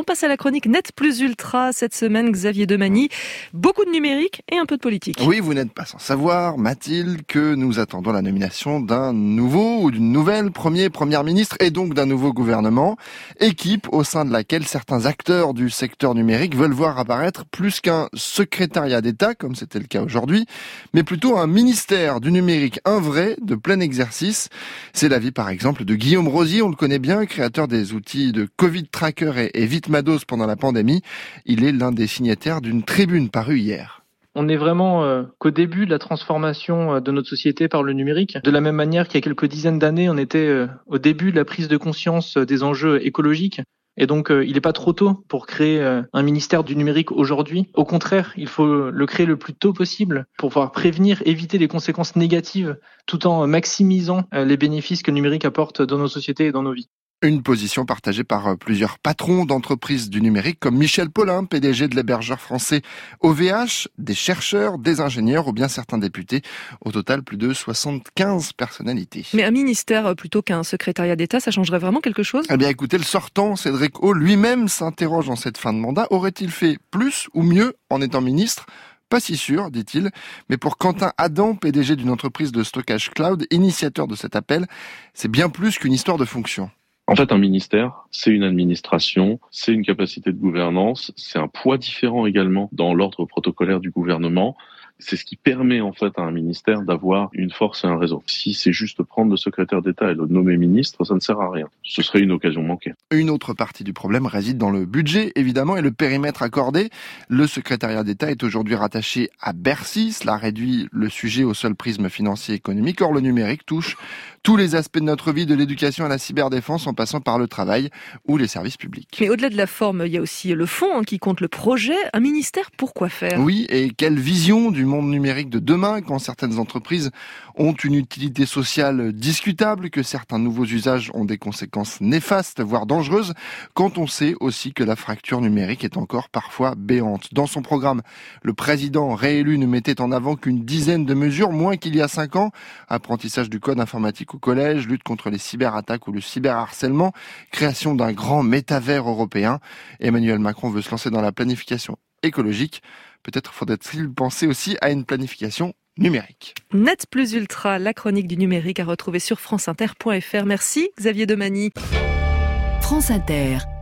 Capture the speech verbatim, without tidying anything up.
passe à la chronique Net Plus Ultra. Cette semaine, Xavier Demagny, beaucoup de numérique et un peu de politique. Oui, vous n'êtes pas sans savoir, Mathilde, que nous attendons la nomination d'un nouveau ou d'une nouvelle premier, première ministre et donc d'un nouveau gouvernement. Équipe au sein de laquelle certains acteurs du secteur numérique veulent voir apparaître plus qu'un secrétariat d'État, comme c'était le cas aujourd'hui, mais plutôt un ministère du numérique, un vrai, de plein exercice. C'est l'avis par exemple de Guillaume Rosier, on le connaît bien, créateur des outils de Covid Tracker et, et Vitmados pendant la pandémie. Il est l'un des signataires d'une tribune parue hier. On est vraiment euh, qu'au début de la transformation de notre société par le numérique. De la même manière qu'il y a quelques dizaines d'années, on était euh, au début de la prise de conscience des enjeux écologiques. Et donc, euh, il n'est pas trop tôt pour créer euh, un ministère du numérique aujourd'hui. Au contraire, il faut le créer le plus tôt possible pour pouvoir prévenir, éviter les conséquences négatives, tout en maximisant euh, les bénéfices que le numérique apporte dans nos sociétés et dans nos vies. Une position partagée par plusieurs patrons d'entreprises du numérique comme Michel Paulin, P D G de l'hébergeur français O V H, des chercheurs, des ingénieurs ou bien certains députés. Au total, plus de soixante-quinze personnalités. Mais un ministère plutôt qu'un secrétariat d'État, ça changerait vraiment quelque chose ? Eh bien écoutez, le sortant, Cédric O, lui-même s'interroge en cette fin de mandat. Aurait-il fait plus ou mieux en étant ministre ? Pas si sûr, dit-il, mais pour Quentin Adam, P D G d'une entreprise de stockage cloud, initiateur de cet appel, c'est bien plus qu'une histoire de fonction. En fait, un ministère, c'est une administration, c'est une capacité de gouvernance, c'est un poids différent également dans l'ordre protocolaire du gouvernement. C'est ce qui permet en fait à un ministère d'avoir une force et un réseau. Si c'est juste prendre le secrétaire d'État et le nommer ministre, ça ne sert à rien. Ce serait une occasion manquée. Une autre partie du problème réside dans le budget, évidemment, et le périmètre accordé. Le secrétariat d'État est aujourd'hui rattaché à Bercy. Cela réduit le sujet au seul prisme financier et économique. Or, le numérique touche tous les aspects de notre vie, de l'éducation à la cyberdéfense, en passant par le travail ou les services publics. Mais au-delà de la forme, il y a aussi le fond hein, qui compte, le projet. Un ministère, pourquoi faire ? Oui, et quelle vision du monde numérique de demain quand certaines entreprises ont une utilité sociale discutable, que certains nouveaux usages ont des conséquences néfastes, voire dangereuses, quand on sait aussi que la fracture numérique est encore parfois béante. Dans son programme, le président réélu ne mettait en avant qu'une dizaine de mesures, moins qu'il y a cinq ans. Apprentissage du code informatique au collège, lutte contre les cyberattaques ou le cyberharcèlement, création d'un grand métavers européen. Emmanuel Macron veut se lancer dans la planification écologique. Peut-être faudrait-il penser aussi à une planification numérique. Net Plus Ultra, la chronique du numérique à retrouver sur franceinter point f r. Merci Xavier Demagny. France Inter.